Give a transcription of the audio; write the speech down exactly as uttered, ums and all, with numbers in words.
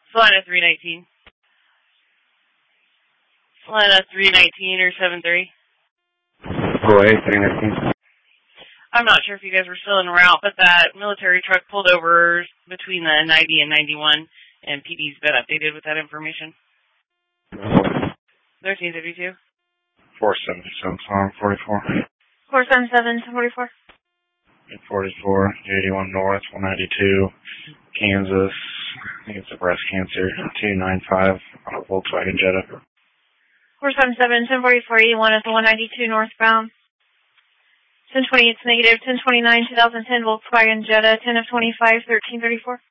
Salina three nineteen. Salina three nineteen or seven three. Go away, three nineteen. I'm not sure if you guys were still en route, but that military truck pulled over between the ninety and ninety-one, and P D's been updated with that information. thirteen fifty-two. four seventy-seven, Farm forty-four. four seventy-seven, ten forty-four. eight forty-four, eighty-one North, one ninety-two, Kansas. I think it's a breast cancer. two ninety-five, on a Volkswagen Jetta. four seventy-seven, ten forty-four, eighty-one at the one ninety-two northbound. ten twenty-eight, negative, ten twenty-nine, twenty ten Volkswagen Jetta, ten of twenty-five, thirteen thirty-four.